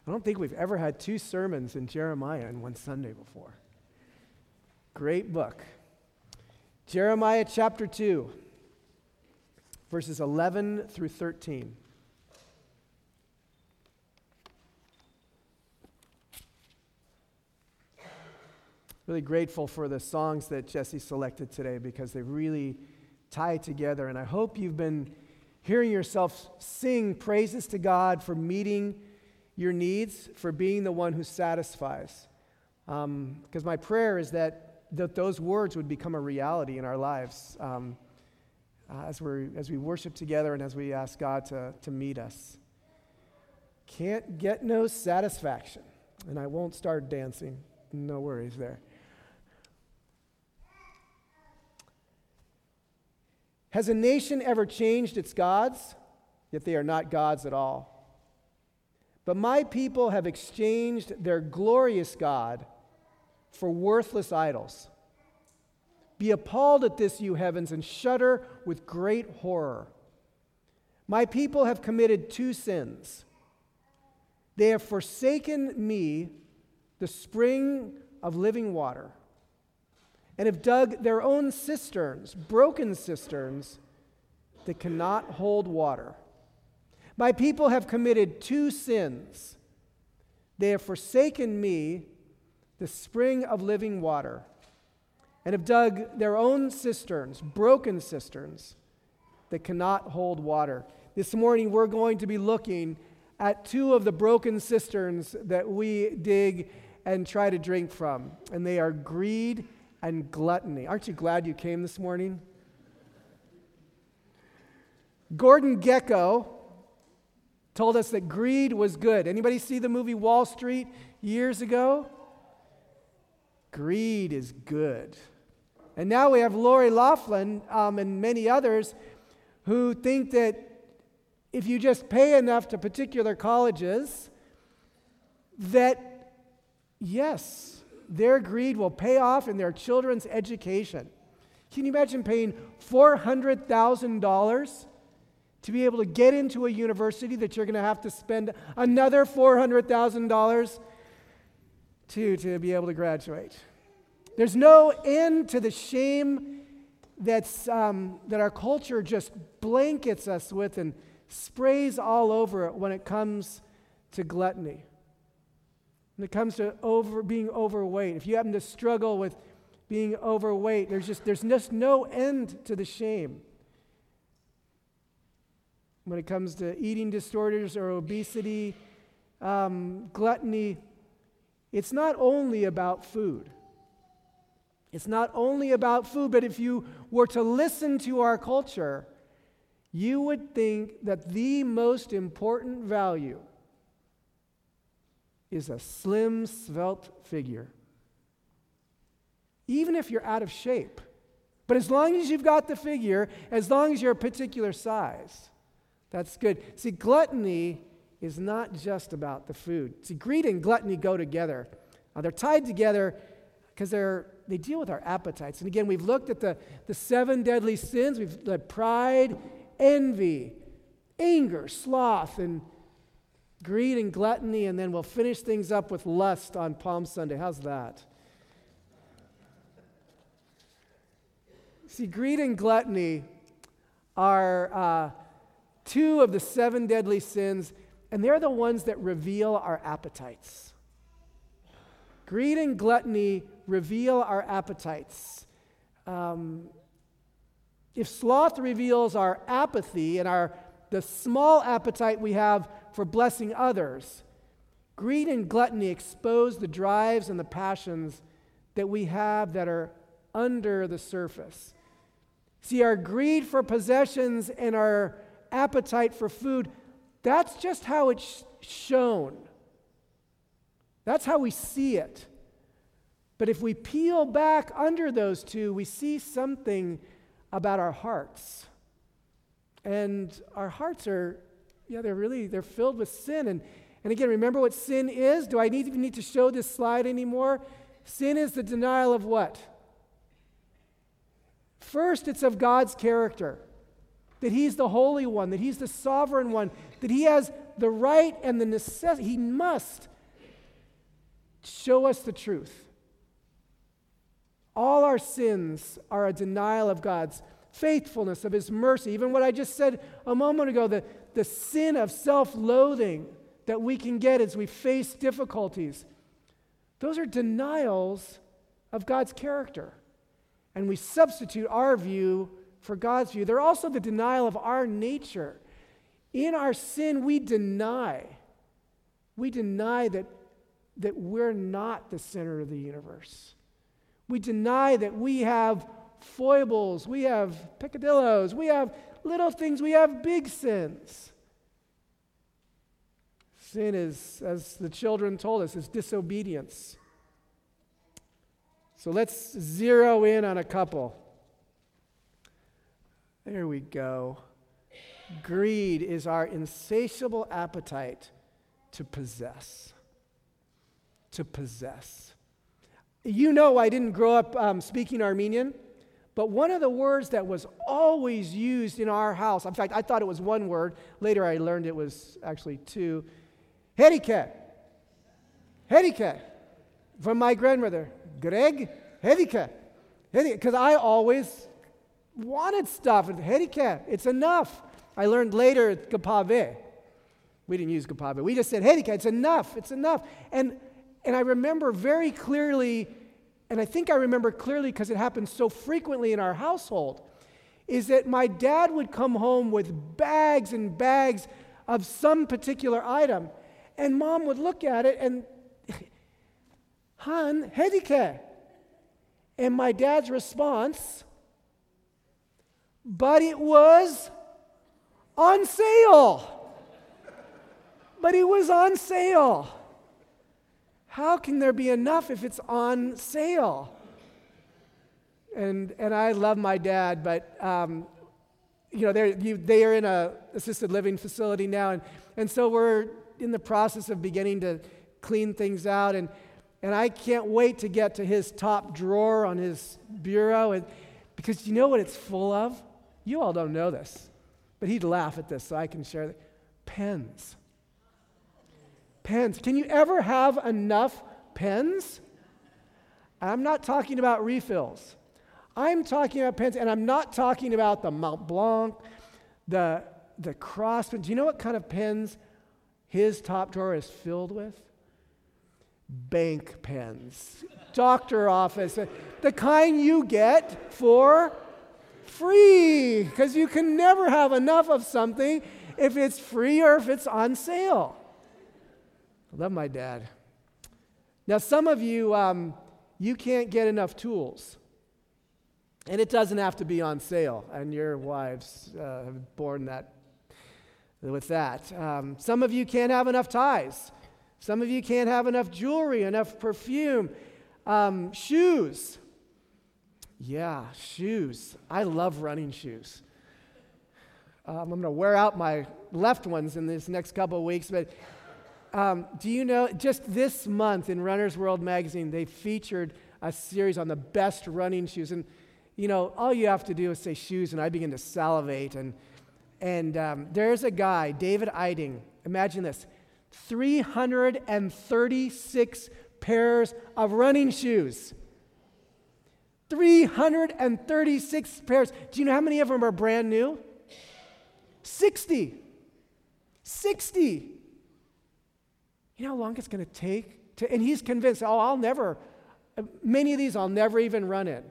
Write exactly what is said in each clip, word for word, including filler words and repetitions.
I don't think we've ever had two sermons in Jeremiah in one Sunday before. Great book. Jeremiah chapter two, verses eleven through thirteen. Really grateful for the songs that Jesse selected today because they really tie together. And I hope you've been hearing yourself sing praises to God for meeting your needs, for being the one who satisfies. Um, because my prayer is that, that those words would become a reality in our lives um, uh, as, we as we worship together and as we ask God to, to meet us. Can't get no satisfaction. And I won't start dancing. No worries there. Has a nation ever changed its gods? Yet they are not gods at all. But my people have exchanged their glorious God for worthless idols. Be appalled at this, you heavens, and shudder with great horror. My people have committed two sins. They have forsaken me, the spring of living water, and have dug their own cisterns, broken cisterns, that cannot hold water. My people have committed two sins. They have forsaken me, the spring of living water, and have dug their own cisterns, broken cisterns, that cannot hold water. This morning we're going to be looking at two of the broken cisterns that we dig and try to drink from, and they are greed and gluttony. Aren't you glad you came this morning? Gordon Gekko told us that greed was good. Anybody see the movie Wall Street years ago? Greed is good. And now we have Lori Loughlin um, and many others who think that if you just pay enough to particular colleges, that yes, their greed will pay off in their children's education. Can you imagine paying four hundred thousand dollars to be able to get into a university that you're going to have to spend another four hundred thousand dollars to, to be able to graduate? There's no end to the shame that's, um, that our culture just blankets us with and sprays all over it when it comes to gluttony. When it comes to over being overweight, if you happen to struggle with being overweight, there's just there's just no end to the shame. When it comes to eating disorders or obesity, um, gluttony, it's not only about food. It's not only about food, but if you were to listen to our culture, you would think that the most important value is a slim, svelte figure. Even if you're out of shape. But as long as you've got the figure, as long as you're a particular size, that's good. See, gluttony is not just about the food. See, greed and gluttony go together. Uh, they're tied together because they're they deal with our appetites. And again, we've looked at the, the seven deadly sins. We've looked pride, envy, anger, sloth, and greed and gluttony, and then we'll finish things up with lust on Palm Sunday. How's that? See, greed and gluttony are uh, two of the seven deadly sins, and they're the ones that reveal our appetites. Greed and gluttony reveal our appetites. Um, if sloth reveals our apathy and our the small appetite we have for blessing others, greed and gluttony expose the drives and the passions that we have that are under the surface. See, our greed for possessions and our appetite for food, that's just how it's shown. That's how we see it. But if we peel back under those two, we see something about our hearts. And our hearts are, yeah, they're really, they're filled with sin. And, and again, remember what sin is? Do I need, even need to show this slide anymore? Sin is the denial of what? First, it's of God's character. That He's the Holy One, that He's the Sovereign One, that He has the right and the necessity. He must show us the truth. All our sins are a denial of God's faithfulness, of his mercy. Even what I just said a moment ago, the, the sin of self-loathing that we can get as we face difficulties. Those are denials of God's character. And we substitute our view for God's view. They're also the denial of our nature. In our sin, we deny. We deny that, that we're not the center of the universe. We deny that we have foibles, we have peccadillos, we have little things, we have big sins. Sin is, as the children told us, is disobedience. So let's zero in on a couple. There we go. Greed is our insatiable appetite to possess. To possess. You know I didn't grow up um, speaking Armenian, but one of the words that was always used in our house, in fact, I thought it was one word. Later I learned it was actually two. Hedike. Hedike. From my grandmother. Greg, Hedike. Because I always wanted stuff. Hedike, it's enough. I learned later, Gapave. We didn't use Gapave. We just said, Hedike, it's enough, it's enough. And And I remember very clearly, and I think I remember clearly because it happened so frequently in our household, is that my dad would come home with bags and bags of some particular item, and Mom would look at it and, Han, hedike. And my dad's response, but it was on sale. But it was on sale. How can there be enough if it's on sale? And and I love my dad, but um, you know they're you, they are in a assisted living facility now, and and so we're in the process of beginning to clean things out, and and I can't wait to get to his top drawer on his bureau, and because you know what it's full of? You all don't know this, but he'd laugh at this, so I can share that. Pens. Pens. Can you ever have enough pens? I'm not talking about refills. I'm talking about pens, and I'm not talking about the Mont Blanc, the, the Crossman. Do you know what kind of pens his top drawer is filled with? Bank pens. Doctor office. The kind you get for free, because you can never have enough of something if it's free or if it's on sale. I love my dad. Now, some of you, um, you can't get enough tools. And it doesn't have to be on sale. And your wives uh, have borne that with that. Um, some of you can't have enough ties. Some of you can't have enough jewelry, enough perfume, um, shoes. Yeah, shoes. I love running shoes. Um, I'm going to wear out my left ones in this next couple of weeks, but Um, do you know, just this month in Runner's World magazine, they featured a series on the best running shoes. And, you know, all you have to do is say shoes, and I begin to salivate. And and um, there's a guy, David Eiding, imagine this, three hundred thirty-six pairs of running shoes. three hundred thirty-six pairs. Do you know how many of them are brand new? sixty. sixty. You know how long it's going to take? To, and he's convinced, oh, I'll never, many of these I'll never even run in.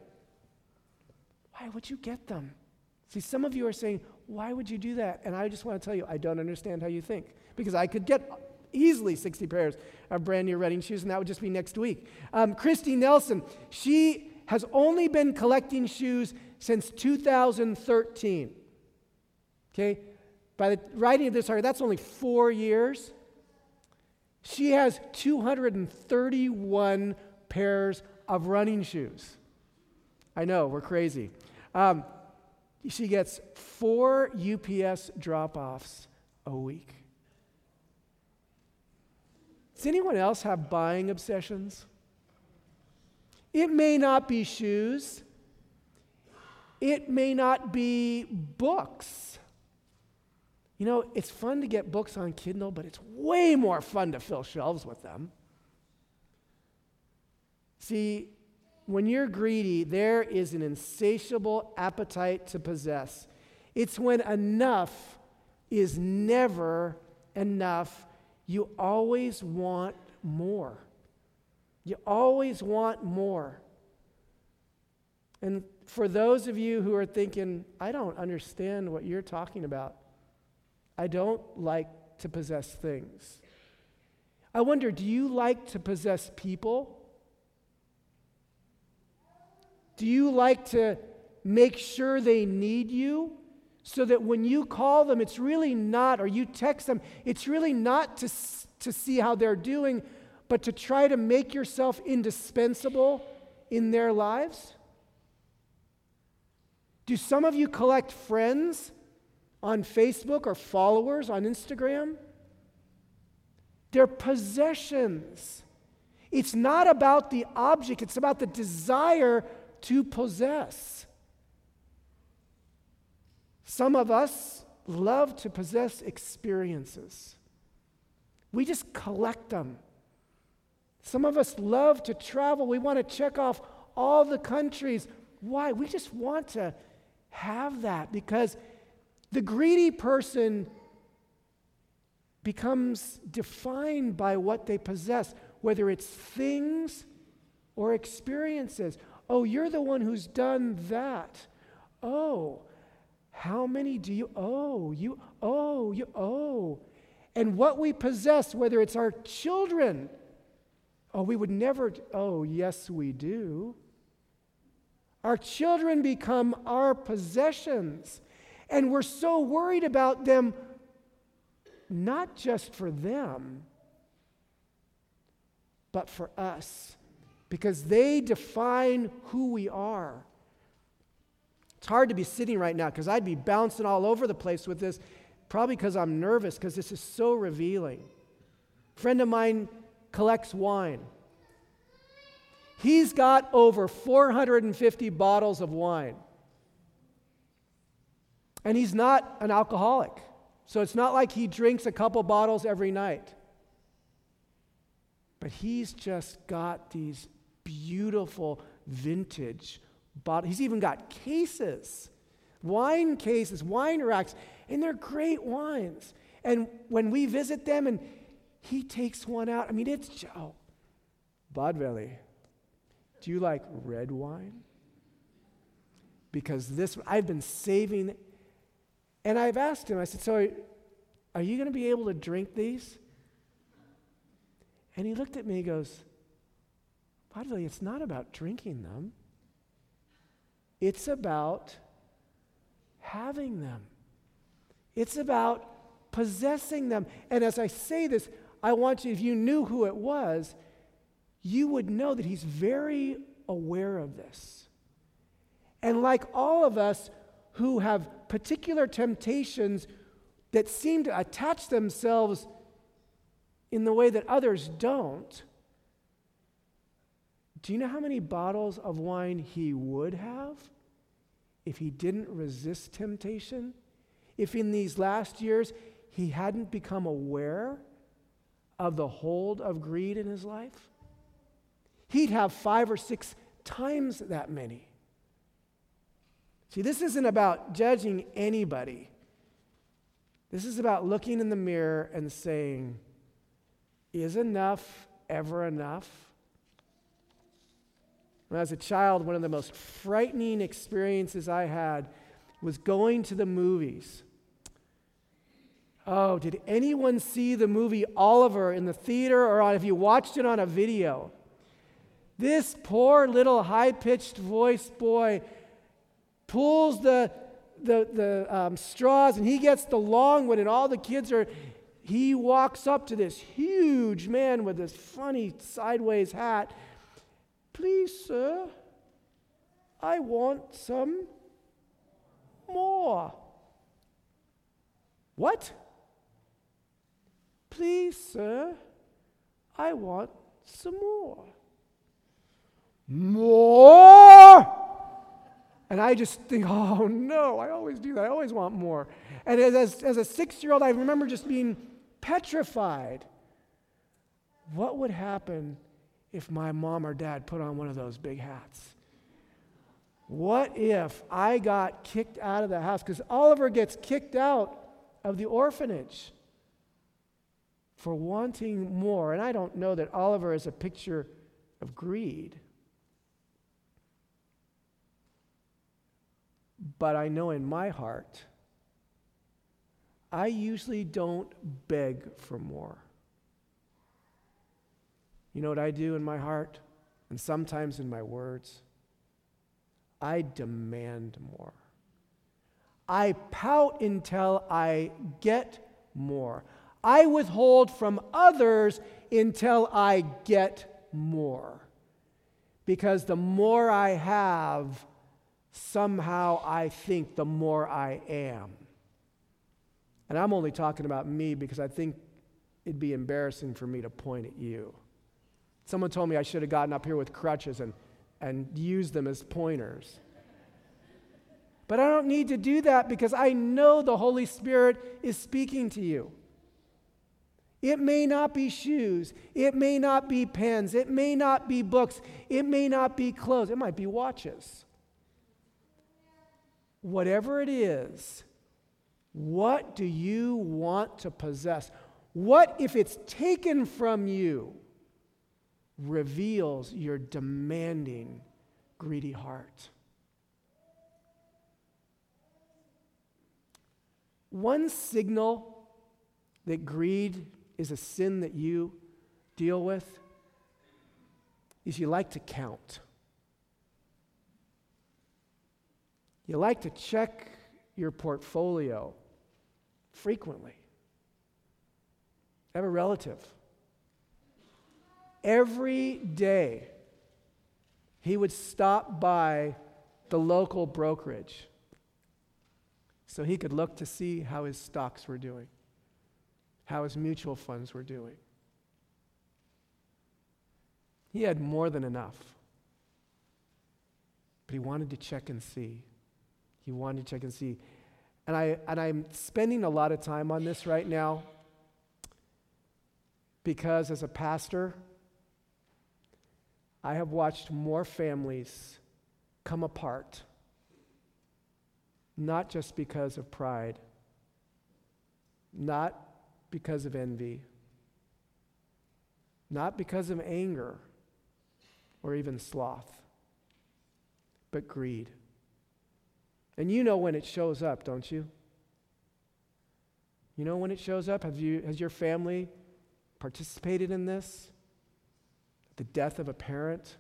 Why would you get them? See, some of you are saying, why would you do that? And I just want to tell you, I don't understand how you think. Because I could get easily sixty pairs of brand new running shoes, and that would just be next week. Um, Christy Nelson, she has only been collecting shoes since two thousand thirteen. Okay? By the writing of this article, that's only four years. She has two hundred thirty-one pairs of running shoes. I know, we're crazy. Um, she gets four U P S drop-offs a week. Does anyone else have buying obsessions? It may not be shoes. It may not be books. You know, it's fun to get books on Kindle, but it's way more fun to fill shelves with them. See, when you're greedy, there is an insatiable appetite to possess. It's when enough is never enough. You always want more. You always want more. And for those of you who are thinking, I don't understand what you're talking about. I don't like to possess things. I wonder, do you like to possess people? Do you like to make sure they need you so that when you call them, it's really not, or you text them, it's really not to, to see how they're doing, but to try to make yourself indispensable in their lives? Do some of you collect friends on Facebook or followers on Instagram? They're possessions. It's not about the object, it's about the desire to possess. Some of us love to possess experiences. We just collect them. Some of us love to travel. We want to check off all the countries. Why? We just want to have that because the greedy person becomes defined by what they possess, whether it's things or experiences. Oh, you're the one who's done that. Oh, how many do you owe? You owe, you owe. And what we possess, whether it's our children, oh, we would never, oh, yes, we do. Our children become our possessions. And we're so worried about them, not just for them, but for us, because they define who we are. It's hard to be sitting right now because I'd be bouncing all over the place with this, probably because I'm nervous because this is so revealing. A friend of mine collects wine. He's got over four hundred fifty bottles of wine. And he's not an alcoholic. So it's not like he drinks a couple bottles every night. But he's just got these beautiful vintage bottles. He's even got cases, wine cases, wine racks, and they're great wines. And when we visit them and he takes one out, I mean, it's, oh, Bodveli, do you like red wine? Because this, I've been saving. And I've asked him, I said, so are, are you going to be able to drink these? And he looked at me and goes, Bodveli, it's not about drinking them. It's about having them. It's about possessing them. And as I say this, I want you, if you knew who it was, you would know that he's very aware of this. And like all of us who have particular temptations that seem to attach themselves in the way that others don't, do you know how many bottles of wine he would have if he didn't resist temptation? If in these last years he hadn't become aware of the hold of greed in his life? He'd have five or six times that many. See, this isn't about judging anybody. This is about looking in the mirror and saying, is enough ever enough? When I was a child, one of the most frightening experiences I had was going to the movies. Oh, did anyone see the movie Oliver in the theater, or have you watched it on a video? This poor little high-pitched voiced boy pulls the the, the um, straws, and he gets the long one, and all the kids are, he walks up to this huge man with this funny sideways hat. Please, sir, I want some more. What? Please, sir, I want some more. More? And I just think, oh no, I always do that. I always want more. And as, as a six-year-old, I remember just being petrified. What would happen if my mom or dad put on one of those big hats? What if I got kicked out of the house? Because Oliver gets kicked out of the orphanage for wanting more. And I don't know that Oliver is a picture of greed. But I know in my heart, I usually don't beg for more. You know what I do in my heart? And sometimes in my words? I demand more. I pout until I get more. I withhold from others until I get more. Because the more I have, somehow I think the more I am. And I'm only talking about me because I think it'd be embarrassing for me to point at you. Someone told me I should have gotten up here with crutches and, and used them as pointers. But I don't need to do that because I know the Holy Spirit is speaking to you. It may not be shoes. It may not be pens. It may not be books. It may not be clothes. It might be watches. Whatever it is, what do you want to possess? What, if it's taken from you, reveals your demanding, greedy heart? One signal that greed is a sin that you deal with is you like to count. You like to check your portfolio frequently. I have a relative. Every day, he would stop by the local brokerage so he could look to see how his stocks were doing, how his mutual funds were doing. He had more than enough, but he wanted to check and see. He wanted to check and see. And, I, and I'm spending a lot of time on this right now because as a pastor, I have watched more families come apart, not just because of pride, not because of envy, not because of anger or even sloth, but greed. And you know when it shows up, don't you? You know when it shows up? Have you, has your family participated in this? The death of a parent,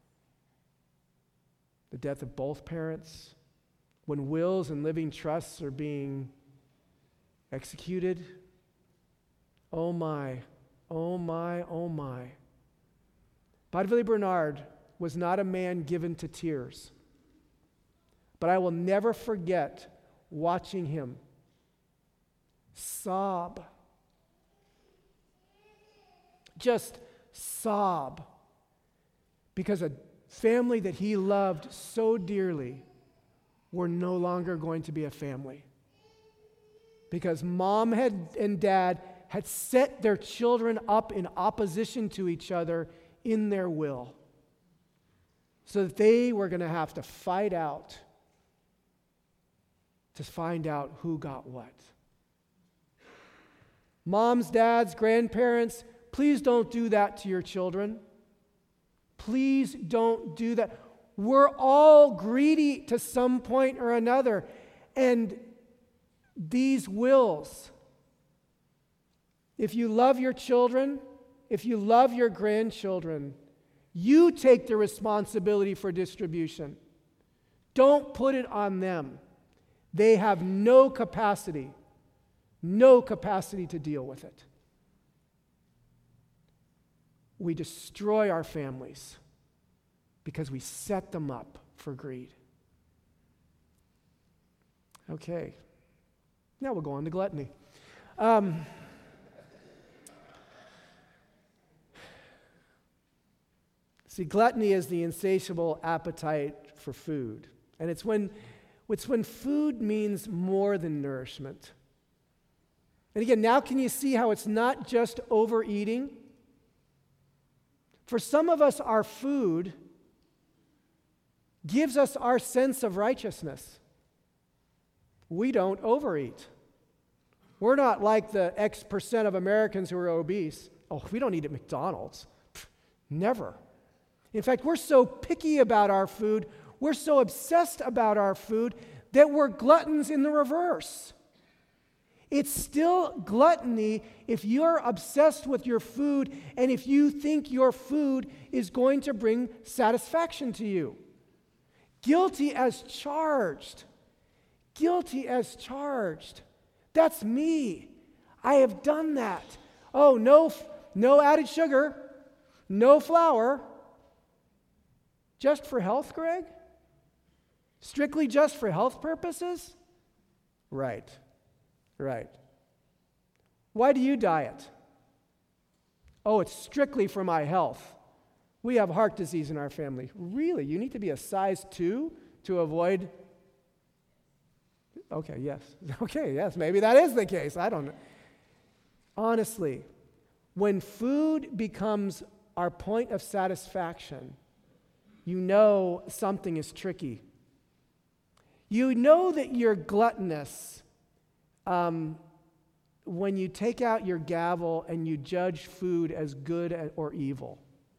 the death of both parents, when wills and living trusts are being executed. Oh my, oh my, oh my. Padre Bernard was not a man given to tears, but I will never forget watching him sob, just sob, because a family that he loved so dearly were no longer going to be a family. Because mom had and dad had set their children up in opposition to each other in their will, so that they were going to have to fight out to find out who got what. Moms, dads, grandparents, please don't do that to your children. Please don't do that. We're all greedy to some point or another. And these wills, if you love your children, if you love your grandchildren, you take the responsibility for distribution. Don't put it on them. They have no capacity, no capacity to deal with it. We destroy our families because we set them up for greed. Okay, now we'll go on to gluttony. Um, see, gluttony is the insatiable appetite for food. And it's when, it's when food means more than nourishment. And again, now can you see how it's not just overeating? For some of us, our food gives us our sense of righteousness. We don't overeat. We're not like the X percent of Americans who are obese. Oh, we don't eat at McDonald's. Pfft, never. In fact, we're so picky about our food, we're so obsessed about our food that we're gluttons in the reverse. It's still gluttony if you're obsessed with your food and if you think your food is going to bring satisfaction to you. Guilty as charged. Guilty as charged. That's me. I have done that. Oh, no, no added sugar, no flour. Just for health, Greg? Strictly just for health purposes? Right. Right. Why do you diet? Oh, it's strictly for my health. We have heart disease in our family. Really? You need to be a size two to avoid? Okay, yes. Okay, yes, maybe that is the case. I don't know. Honestly, when food becomes our point of satisfaction, you know something is tricky. You know that you're gluttonous um, when you take out your gavel and you judge food as good or evil.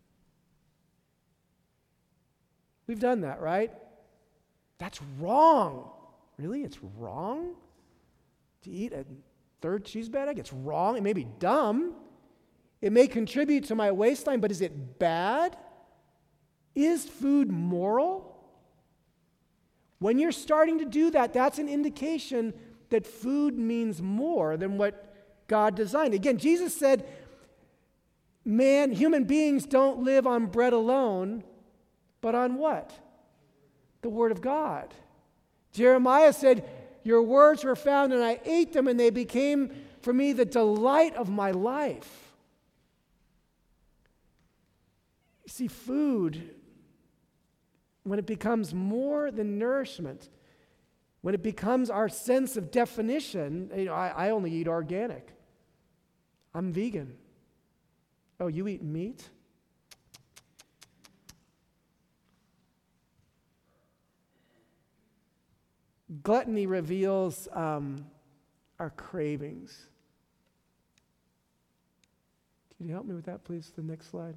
We've done that, right? That's wrong. Really? It's wrong to eat a third cheese bag? It's wrong. It may be dumb. It may contribute to my waistline, but is it bad? Is food moral? When you're starting to do that, that's an indication that food means more than what God designed. Again, Jesus said, man, human beings don't live on bread alone, but on what? The Word of God. Jeremiah said, your words were found and I ate them and they became for me the delight of my life. You see, food, when it becomes more than nourishment, when it becomes our sense of definition, you know, I, I only eat organic. I'm vegan. Oh, you eat meat? Gluttony reveals um, our cravings. Can you help me with that, please? The next slide.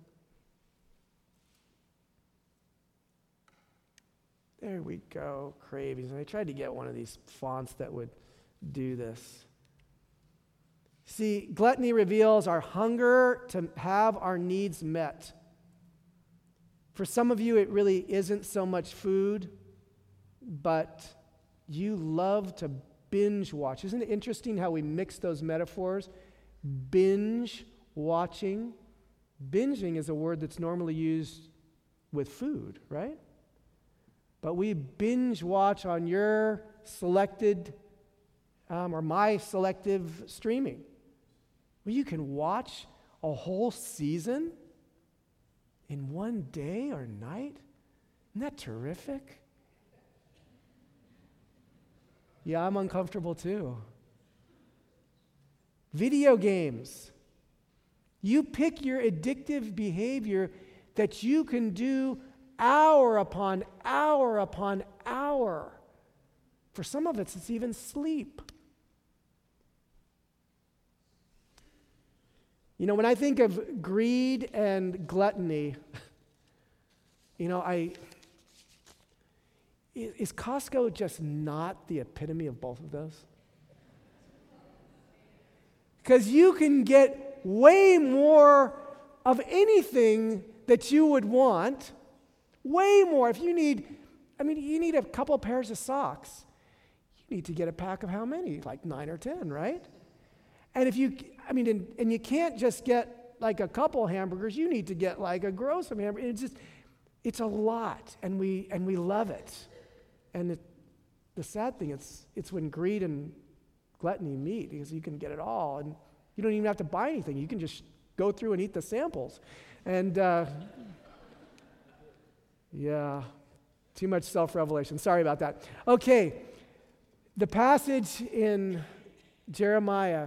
There we go, cravings. And I tried to get one of these fonts that would do this. See, gluttony reveals our hunger to have our needs met. For some of you, it really isn't so much food, but you love to binge watch. Isn't it interesting how we mix those metaphors? Binge watching. Binging is a word that's normally used with food, right? But we binge watch on your selected um, or my selective streaming. Well, you can watch a whole season in one day or night. Isn't that terrific? Yeah, I'm uncomfortable too. Video games. You pick your addictive behavior that you can do hour upon hour upon hour. For some of us, it's even sleep. You know, when I think of greed and gluttony, you know, I is Costco just not the epitome of both of those? Because you can get way more of anything that you would want. Way more. If you need, I mean, you need a couple pairs of socks. You need to get a pack of how many? Like nine or ten, right? And if you, I mean, and, and you can't just get like a couple hamburgers. You need to get like a gross of hamburgers. It's just, it's a lot, and we and we love it. And it, the sad thing, it's it's when greed and gluttony meet, because you can get it all, and you don't even have to buy anything. You can just go through and eat the samples, and. Uh, Yeah. Too much self-revelation. Sorry about that. Okay, the passage in Jeremiah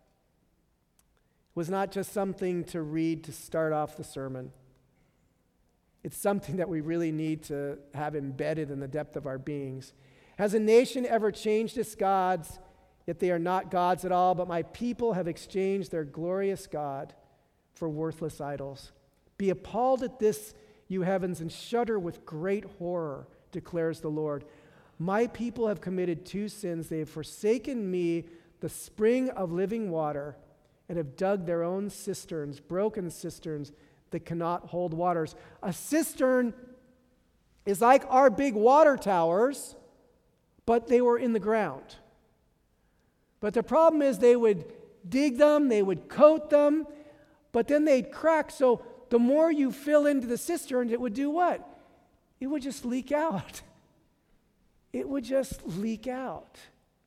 was not just something to read to start off the sermon. It's something that we really need to have embedded in the depth of our beings. Has a nation ever changed its gods, yet they are not gods at all, but my people have exchanged their glorious God for worthless idols. Be appalled at this, you heavens, and shudder with great horror, declares the Lord. My people have committed two sins. They have forsaken me, the spring of living water, and have dug their own cisterns, broken cisterns that cannot hold waters. A cistern is like our big water towers, but they were in the ground. But the problem is they would dig them, they would coat them, but then they'd crack. So the more you fill into the cisterns, it would do what? It would just leak out. It would just leak out.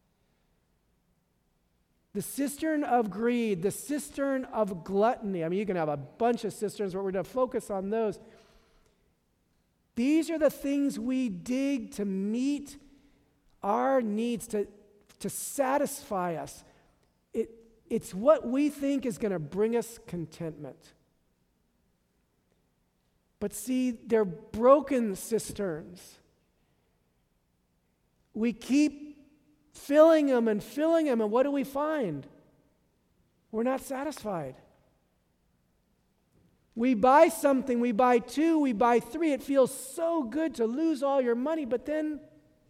The cistern of greed, the cistern of gluttony. I mean, you can have a bunch of cisterns, but we're going to focus on those. These are the things we dig to meet our needs, to, to satisfy us. It, it's what we think is going to bring us contentment. But see, they're broken cisterns. We keep filling them and filling them, and what do we find? We're not satisfied. We buy something, we buy two, we buy three. It feels so good to lose all your money, but then,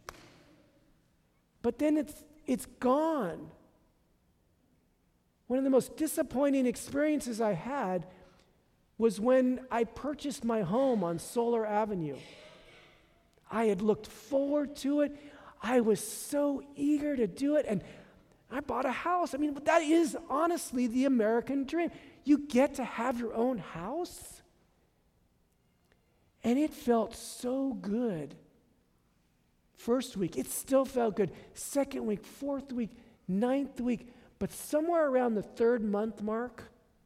but then it's it's gone. One of the most disappointing experiences I had was when I purchased my home on Solar Avenue. I had looked forward to it. I was so eager to do it, and I bought a house. I mean, but that is honestly the American dream. You get to have your own house. And it felt so good. First week, it still felt good. Second week, fourth week, ninth week, but somewhere around the third month mark,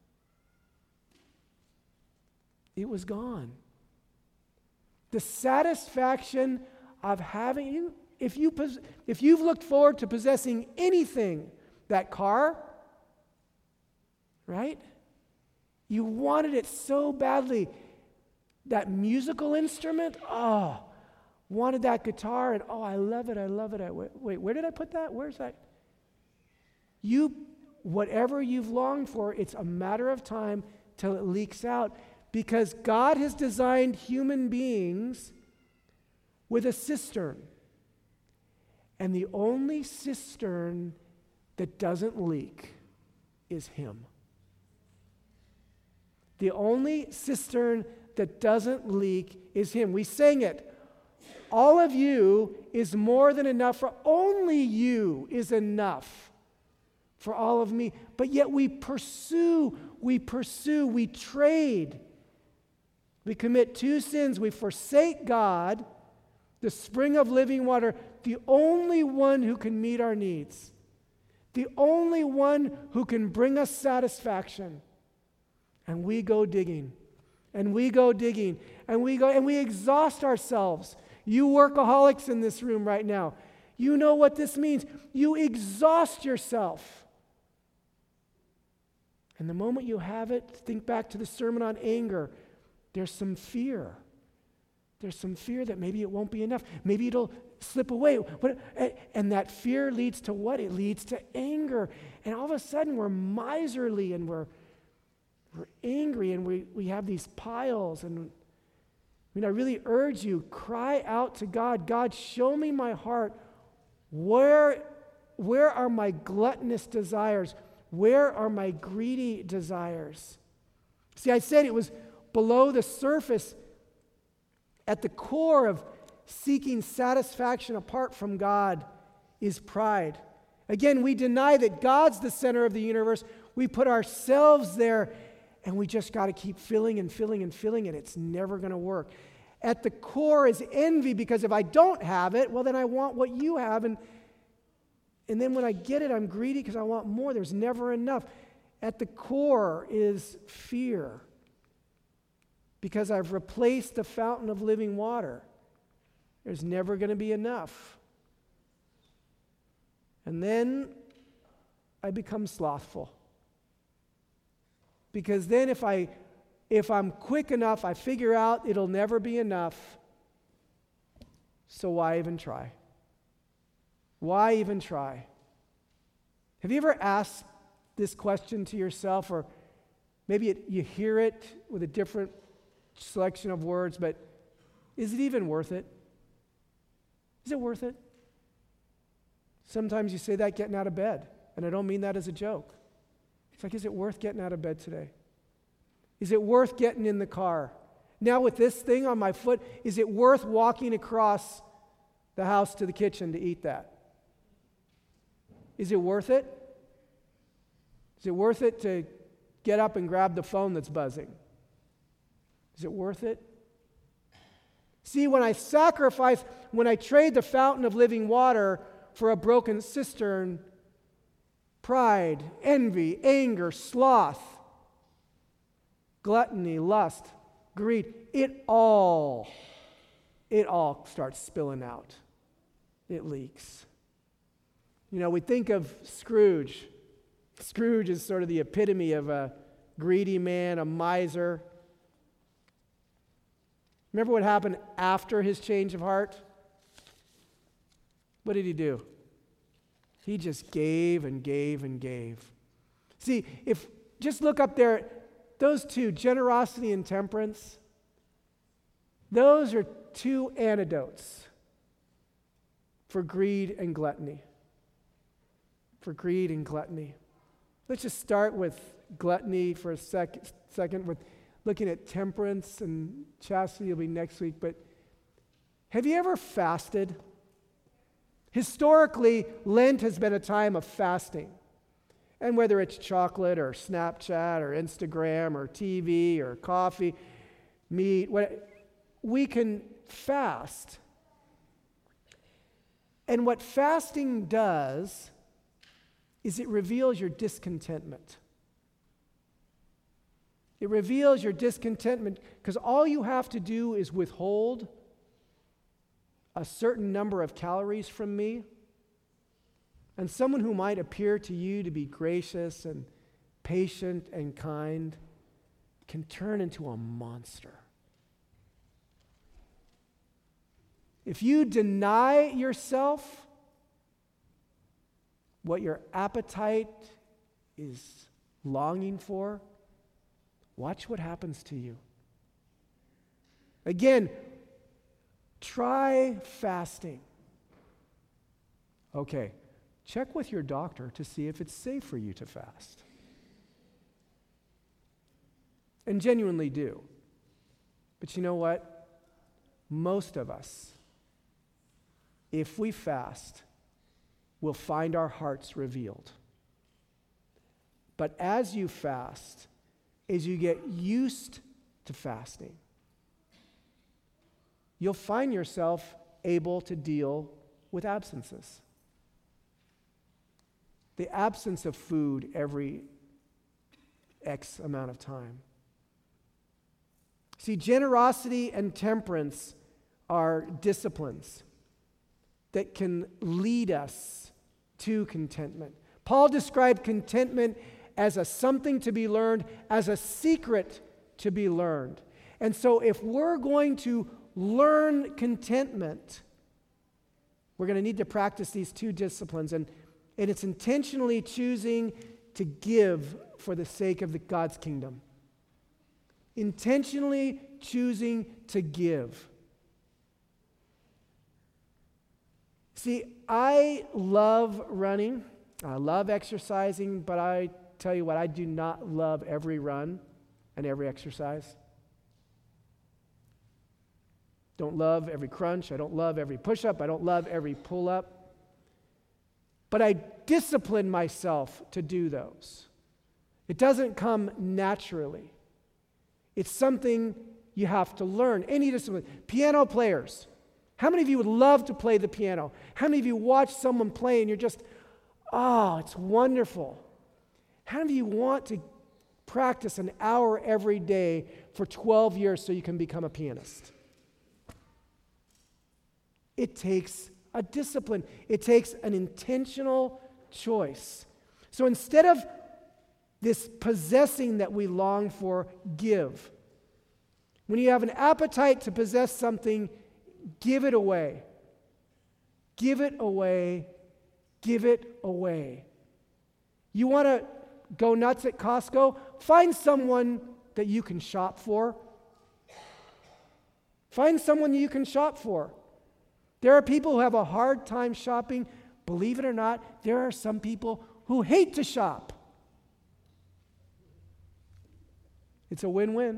it was gone. The satisfaction of having you, if you pos- if you've looked forward to possessing anything, that car, right? You wanted it so badly. That musical instrument, oh, wanted that guitar, and oh, I love it, I love it. I, wait, wait, where did I put that? Where's that? You, whatever you've longed for, it's a matter of time till it leaks out, because God has designed human beings with a cistern. And the only cistern that doesn't leak is Him. The only cistern that doesn't leak is Him. We sang it. All of you is more than enough for only you is enough for all of me. But yet we pursue, we pursue, we trade. We commit two sins. We forsake God, the spring of living water, the only one who can meet our needs, the only one who can bring us satisfaction. And we go digging, and we go digging, and we go, and we exhaust ourselves. You workaholics in this room right now, you know what this means. You exhaust yourself. And the moment you have it, think back to the sermon on anger. There's some fear. There's some fear that maybe it won't be enough. Maybe it'll slip away. And that fear leads to what? It leads to anger. And all of a sudden we're miserly and we're we're angry and we, we have these piles. And I mean, I really urge you, cry out to God. God, show me my heart. Where, where are my gluttonous desires? Where are my greedy desires? See, I said it was below the surface. At the core of seeking satisfaction apart from God is pride. Again, we deny that God's the center of the universe. We put ourselves there, and we just got to keep filling and filling and filling, and it's never going to work. At the core is envy, because if I don't have it, well, then I want what you have, and, and then when I get it, I'm greedy because I want more. There's never enough. At the core is fear, because I've replaced the fountain of living water. There's never going to be enough. And then I become slothful. Because then if I if I'm quick enough, I figure out it'll never be enough. So why even try? Why even try? Have you ever asked this question to yourself, or maybe it, you hear it with a different selection of words, but is it even worth it? Is it worth it? Sometimes you say that getting out of bed, and I don't mean that as a joke. It's like, is it worth getting out of bed today? Is it worth getting in the car? Now with this thing on my foot, is it worth walking across the house to the kitchen to eat that? Is it worth it? Is it worth it to get up and grab the phone that's buzzing? Is it worth it? See, when I sacrifice, when I trade the fountain of living water for a broken cistern, pride, envy, anger, sloth, gluttony, lust, greed, it all, it all starts spilling out. It leaks. You know, we think of Scrooge. Scrooge is sort of the epitome of a greedy man, a miser. Remember what happened after his change of heart? What did he do? He just gave and gave and gave. See, if just look up there, those two, generosity and temperance, those are two antidotes for greed and gluttony. For greed and gluttony. Let's just start with gluttony for a sec- second, with looking at temperance, and chastity will be next week. But have you ever fasted? Historically, Lent has been a time of fasting. And whether it's chocolate or Snapchat or Instagram or T V or coffee, meat, what, we can fast. And what fasting does is it reveals your discontentment. It reveals your discontentment because all you have to do is withhold a certain number of calories from me, and someone who might appear to you to be gracious and patient and kind can turn into a monster. If you deny yourself what your appetite is longing for, watch what happens to you. Again, try fasting. Okay, check with your doctor to see if it's safe for you to fast. And genuinely do. But you know what? Most of us, if we fast, will find our hearts revealed. But as you fast, as you get used to fasting, you'll find yourself able to deal with absences. The absence of food every X amount of time. See, generosity and temperance are disciplines that can lead us to contentment. Paul described contentment as a something to be learned, as a secret to be learned. And so if we're going to learn contentment, we're going to need to practice these two disciplines. And, and it's intentionally choosing to give for the sake of the God's kingdom. Intentionally choosing to give. See, I love running. I love exercising, but I tell you what, I do not love every run and every exercise. Don't love every crunch. I don't love every push-up. I don't love every pull-up. But I discipline myself to do those. It doesn't come naturally. It's something you have to learn. Any discipline. Piano players. How many of you would love to play the piano? How many of you watch someone play and you're just, oh, it's wonderful? How many of you want to practice an hour every day for twelve years so you can become a pianist? It takes a discipline. It takes an intentional choice. So instead of this possessing that we long for, give. When you have an appetite to possess something, give it away. Give it away. Give it away. You want to go nuts at Costco? Find someone that you can shop for. Find someone you can shop for. There are people who have a hard time shopping. Believe it or not, there are some people who hate to shop. It's a win-win.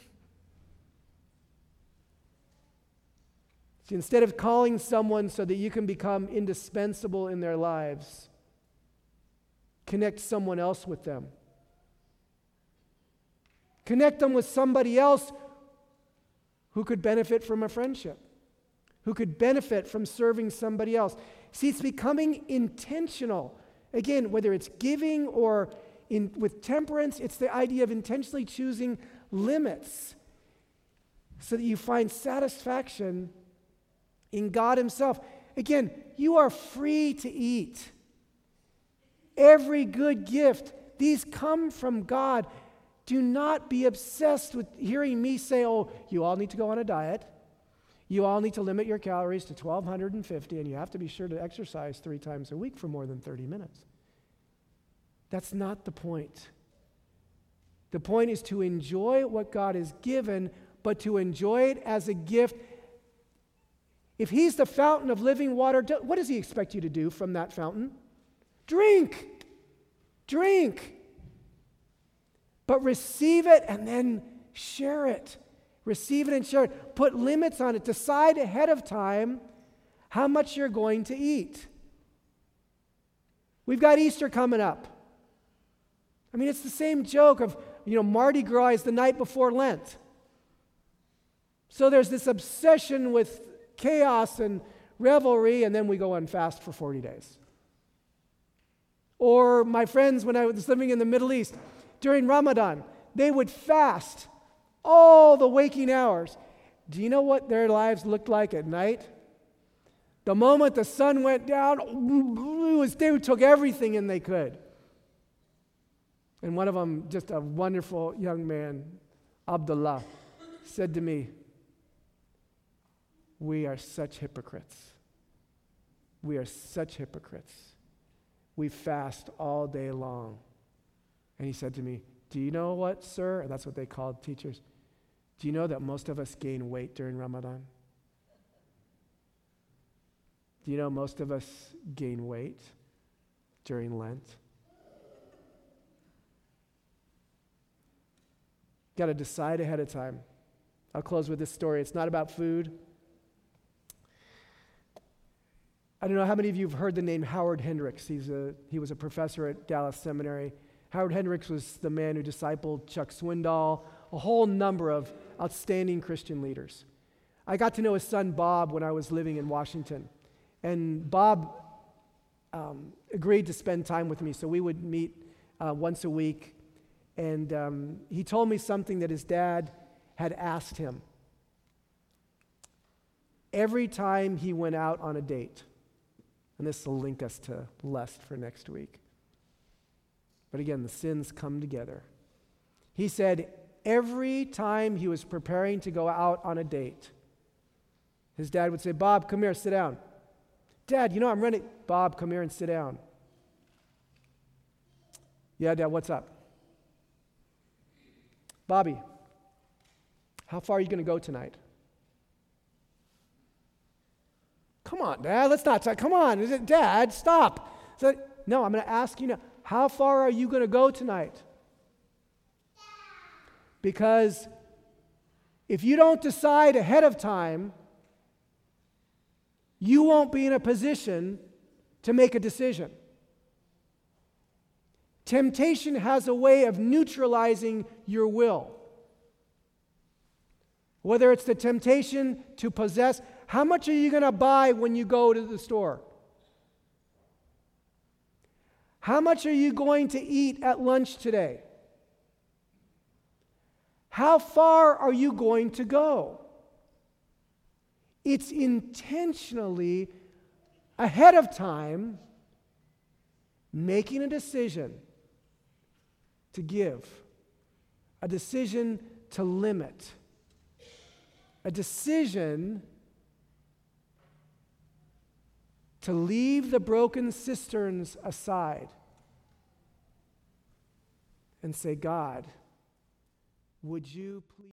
See, instead of calling someone so that you can become indispensable in their lives, connect someone else with them. Connect them with somebody else who could benefit from a friendship, who could benefit from serving somebody else. See, it's becoming intentional. Again, whether it's giving or in, with temperance, it's the idea of intentionally choosing limits so that you find satisfaction in God Himself. Again, you are free to eat. Every good gift, these come from God. Do not be obsessed with hearing me say, oh, you all need to go on a diet. You all need to limit your calories to twelve fifty, and you have to be sure to exercise three times a week for more than thirty minutes. That's not the point. The point is to enjoy what God has given, but to enjoy it as a gift. If He's the fountain of living water, what does He expect you to do from that fountain? Drink. Drink. But receive it and then share it. Receive it and share it. Put limits on it. Decide ahead of time how much you're going to eat. We've got Easter coming up. I mean, it's the same joke of, you know, Mardi Gras is the night before Lent. So there's this obsession with chaos and revelry, and then we go and fast for forty days. Or my friends, when I was living in the Middle East, during Ramadan, they would fast all the waking hours. Do you know what their lives looked like at night? The moment the sun went down, it was, they took everything in they could. And one of them, just a wonderful young man, Abdullah, said to me, we are such hypocrites. We are such hypocrites. We fast all day long. And he said to me, do you know what, sir? And that's what they called teachers. Do you know that most of us gain weight during Ramadan? Do you know most of us gain weight during Lent? Got to decide ahead of time. I'll close with this story. It's not about food. I don't know how many of you have heard the name Howard Hendricks. He's a, he was a professor at Dallas Seminary. Howard Hendricks was the man who discipled Chuck Swindoll, a whole number of outstanding Christian leaders. I got to know his son Bob when I was living in Washington. And Bob um, agreed to spend time with me, so we would meet uh, once a week. And um, he told me something that his dad had asked him. Every time he went out on a date, and this will link us to lust for next week. But again, the sins come together. He said every time he was preparing to go out on a date, his dad would say, Bob, come here, sit down. Dad, you know I'm running. Bob, come here and sit down. Yeah, Dad, what's up? Bobby, how far are you going to go tonight? Come on, Dad, let's not talk. Come on, is it, Dad, stop. So, no, I'm going to ask you now, how far are you going to go tonight? Because if you don't decide ahead of time, you won't be in a position to make a decision. Temptation has a way of neutralizing your will. Whether it's the temptation to possess, how much are you going to buy when you go to the store? How much are you going to eat at lunch today? How far are you going to go? It's intentionally, ahead of time, making a decision to give, a decision to limit, a decision to leave the broken cisterns aside and say, God, would you please